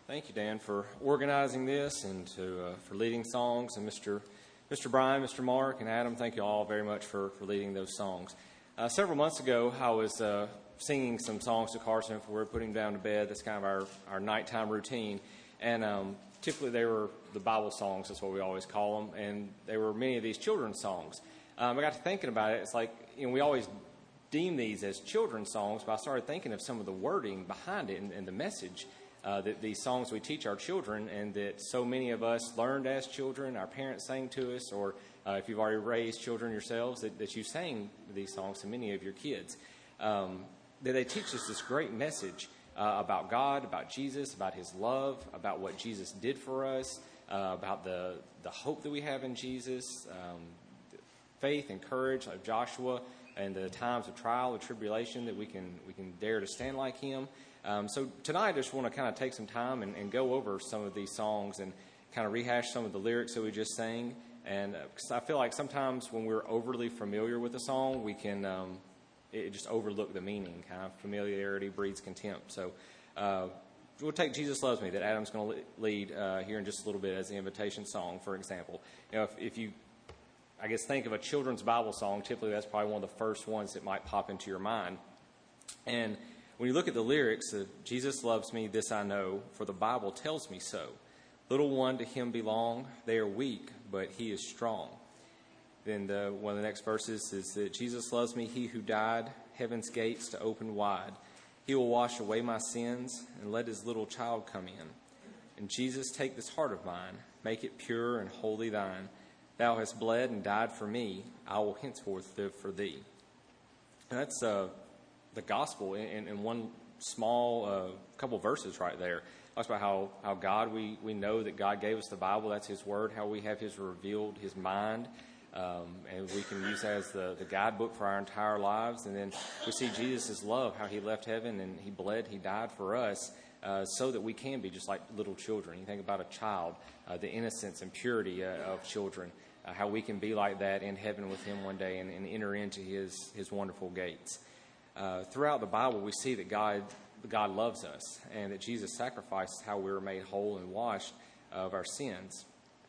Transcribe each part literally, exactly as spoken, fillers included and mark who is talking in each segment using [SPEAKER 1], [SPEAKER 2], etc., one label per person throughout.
[SPEAKER 1] Thank you, Dan, for organizing this and to uh, for leading songs. And Mister Mister Brian, Mister Mark, and Adam, thank you all very much for, for leading those songs. Uh, several months ago, I was uh, singing some songs to Carson before we were putting him down to bed. That's kind of our, our nighttime routine. And um, typically they were the Bible songs, that's what we always call them. And they were many of these children's songs. Um, I got to thinking about it. It's like, you know, we always deem these as children's songs, but I started thinking of some of the wording behind it and, and the message. Uh, that these songs we teach our children and that so many of us learned as children, our parents sang to us, or uh, if you've already raised children yourselves, that, that you sang these songs to many of your kids. Um, that they teach us this great message uh, about God, about Jesus, about His love, about what Jesus did for us, uh, about the, the hope that we have in Jesus, um, faith and courage like Joshua, and the times of trial and tribulation that we can we can dare to stand like Him. Um, so tonight I just want to kind of take some time and, and go over some of these songs and kind of rehash some of the lyrics that we just sang. And uh, 'cause I feel like sometimes when we're overly familiar with a song, we can um, it just overlook the meaning. Kind of familiarity breeds contempt. So uh, we'll take Jesus Loves Me that Adam's going to lead uh, here in just a little bit as the invitation song, for example. You know, if, if you, I guess, think of a children's Bible song, typically that's probably one of the first ones that might pop into your mind. And when you look at the lyrics, uh, Jesus loves me, this I know, for the Bible tells me so. Little one to Him belong, they are weak, but He is strong. Then the, one of the next verses is that Jesus loves me, He who died, heaven's gates to open wide. He will wash away my sins and let His little child come in. And Jesus, take this heart of mine, make it pure and wholly Thine. Thou hast bled and died for me, I will henceforth live for Thee. And that's uh, the gospel in, in one small uh, couple verses right there. Talks about how, how God, we, we know that God gave us the Bible, that's His Word, how we have His revealed, His mind, um, and we can use that as the, the guidebook for our entire lives. And then we see Jesus' love, how He left heaven and He bled, He died for us, uh, so that we can be just like little children. You think about a child, uh, the innocence and purity uh, of children, uh, how we can be like that in heaven with Him one day and, and enter into His, His wonderful gates. Uh, throughout the Bible, we see that God God loves us and that Jesus sacrificed how we were made whole and washed of our sins.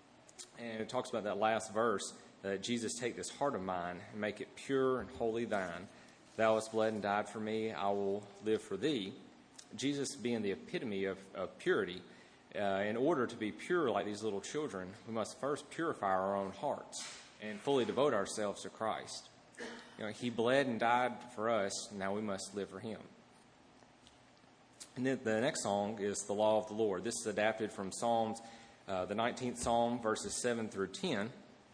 [SPEAKER 1] And it talks about that last verse, that Jesus, take this heart of mine and make it pure and wholly Thine. Thou hast bled and died for me, I will live for Thee. Jesus being the epitome of, of purity. Uh, in order to be pure like these little children, we must first purify our own hearts and fully devote ourselves to Christ. You know, He bled and died for us, and now we must live for Him. And then the next song is The Law of the Lord. This is adapted from Psalms, uh, the nineteenth Psalm, verses seven through ten.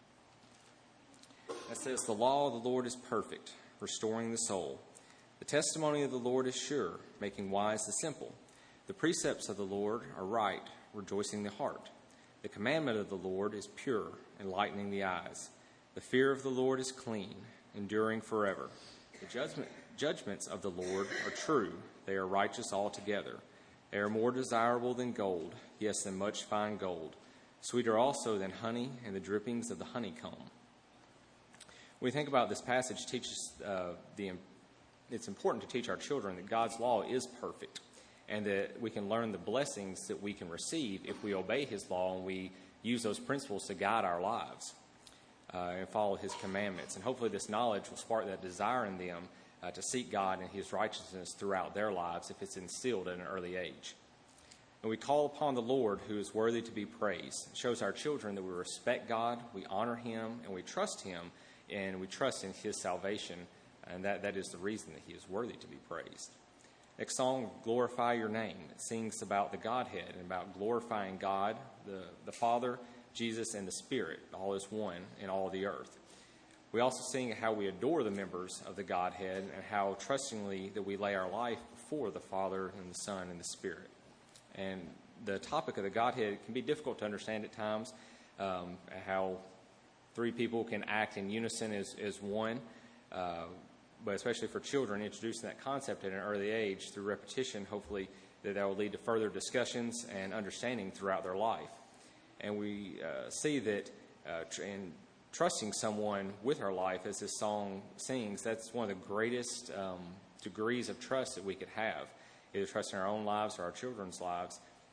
[SPEAKER 1] It says, The law of the Lord is perfect, restoring the soul. The testimony of the Lord is sure, making wise the simple. The precepts of the Lord are right, rejoicing the heart. The commandment of the Lord is pure, enlightening the eyes. The fear of the Lord is clean, enduring forever. The judgment, judgments of the Lord are true. They are righteous altogether. They are more desirable than gold, yes, than much fine gold. Sweeter also than honey and the drippings of the honeycomb. When we think about this passage, teaches uh, the. It's important to teach our children that God's law is perfect and that we can learn the blessings that we can receive if we obey His law and we use those principles to guide our lives. Uh, and follow His commandments. And hopefully this knowledge will spark that desire in them uh, to seek God and His righteousness throughout their lives if it's instilled at an early age. And we call upon the Lord, who is worthy to be praised. It shows our children that we respect God, we honor Him, and we trust Him, and we trust in His salvation. And that, that is the reason that He is worthy to be praised. Next song, Glorify Your Name. It sings about the Godhead and about glorifying God, the, the Father, Jesus, and the Spirit, all is one in all the earth. We also sing how we adore the members of the Godhead and how trustingly that we lay our life before the Father and the Son and the Spirit. And the topic of the Godhead can be difficult to understand at times, um, how three people can act in unison as, as one, uh, but especially for children, introducing that concept at an early age through repetition, hopefully that that will lead to further discussions and understanding throughout their life. And we uh, see that uh, tr- in trusting someone with our life, as this song sings, that's one of the greatest um, degrees of trust that we could have, either trusting our own lives or our children's lives.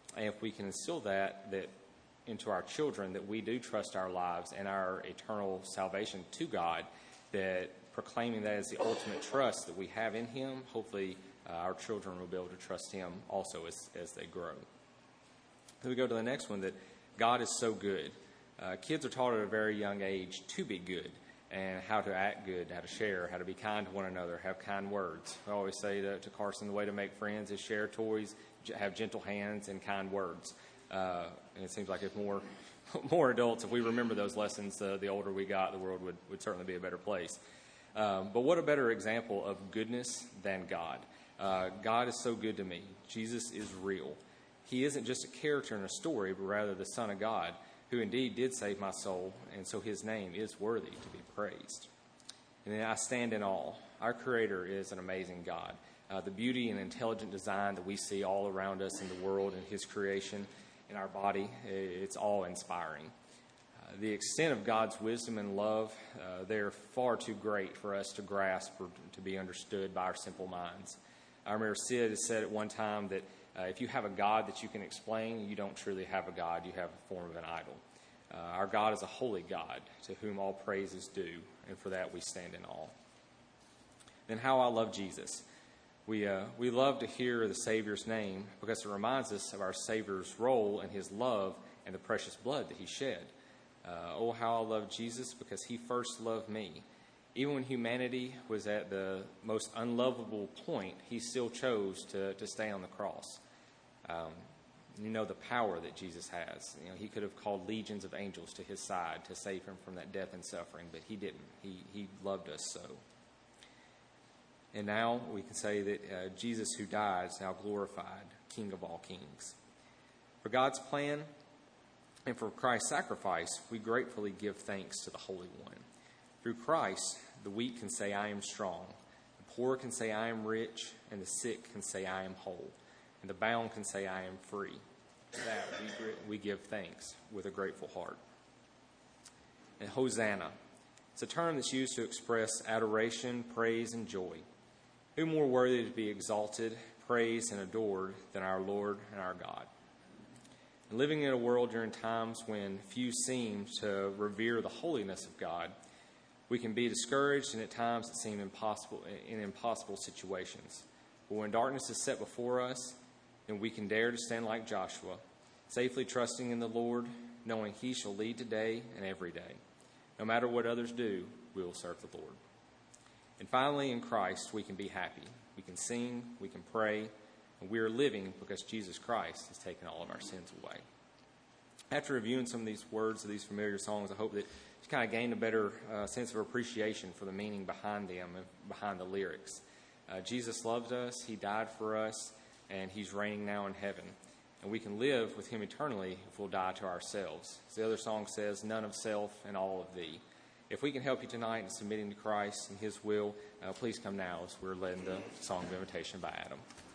[SPEAKER 1] And if we can instill that, that into our children, that we do trust our lives and our eternal salvation to God, that proclaiming that as the ultimate trust that we have in him, hopefully uh, our children will be able to trust him also as, as they grow. Then we go to the next one, that God is so good. Uh, kids are taught at a very young age to be good, and how to act good, how to share, how to be kind to one another, have kind words. I always say to, to Carson, the way to make friends is share toys, have gentle hands, and kind words. Uh, and it seems like if more more adults, if we remember those lessons, uh, the older we got, the world would, would certainly be a better place. Um, but what a better example of goodness than God. Uh, God is so good to me. Jesus is real. He isn't just a character in a story, but rather the Son of God, who indeed did save my soul, and so his name is worthy to be praised. And then I stand in awe. Our Creator is an amazing God. Uh, the beauty and intelligent design that we see all around us in the world and his creation, in our body, it's awe-inspiring. Uh, the extent of God's wisdom and love, uh, they're far too great for us to grasp or to be understood by our simple minds. I remember Sid has said at one time that uh, if you have a God that you can explain, you don't truly have a God, you have a form of an idol. Uh, our God is a holy God to whom all praise is due, and for that we stand in awe. Then how I love Jesus. We, uh, we love to hear the Savior's name because it reminds us of our Savior's role and his love and the precious blood that he shed. Uh, oh, how I love Jesus because he first loved me. Even when humanity was at the most unlovable point, he still chose to, to stay on the cross. Um, you know the power that Jesus has. You know, he could have called legions of angels to his side to save him from that death and suffering, but he didn't. He, he loved us so. And now we can say that uh, Jesus who died is now glorified, King of all kings. For God's plan and for Christ's sacrifice, we gratefully give thanks to the Holy One. Through Christ, the weak can say, I am strong. The poor can say, I am rich. And the sick can say, I am whole. And the bound can say, I am free. For that we, we give thanks with a grateful heart. And Hosanna. It's a term that's used to express adoration, praise, and joy. Who more worthy to be exalted, praised, and adored than our Lord and our God? And living in a world during times when few seem to revere the holiness of God, we can be discouraged and at times it seems impossible in impossible situations. But when darkness is set before us, then we can dare to stand like Joshua, safely trusting in the Lord, knowing he shall lead today and every day. No matter what others do, we will serve the Lord. And finally, in Christ, we can be happy. We can sing, we can pray, and we are living because Jesus Christ has taken all of our sins away. After reviewing some of these words of these familiar songs, I hope that you kind of gained a better uh, sense of appreciation for the meaning behind them and behind the lyrics. Uh, Jesus loved us, he died for us, and he's reigning now in heaven. And we can live with him eternally if we'll die to ourselves. As the other song says, none of self and all of thee. If we can help you tonight in submitting to Christ and his will, uh, please come now as we're led in the song of invitation by Adam.